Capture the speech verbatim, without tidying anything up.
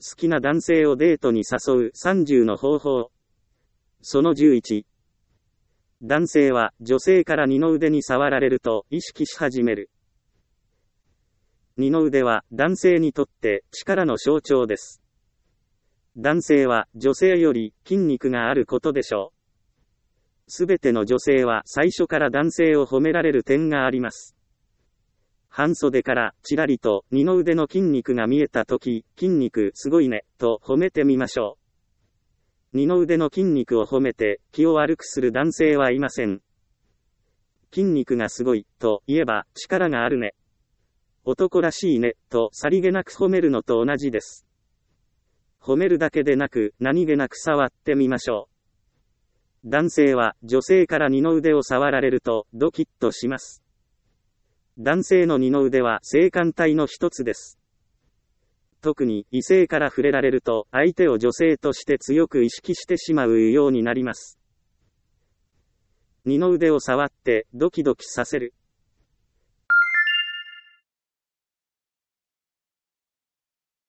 好きな男性をデートに誘うさんじゅうの方法。そのじゅういち。男性は女性から二の腕に触られると意識し始める。二の腕は男性にとって力の象徴です。男性は女性より筋肉があることでしょう。すべての女性は最初から男性を褒められる点があります。半袖からちらりと二の腕の筋肉が見えたとき、筋肉すごいね、と褒めてみましょう。二の腕の筋肉を褒めて気を悪くする男性はいません。筋肉がすごい、と言えば力があるね。男らしいね、とさりげなく褒めるのと同じです。褒めるだけでなく、何気なく触ってみましょう。男性は女性から二の腕を触られるとドキッとします。男性の二の腕は性感帯の一つです。特に異性から触れられると相手を女性として強く意識してしまうようになります。二の腕を触ってドキドキさせる。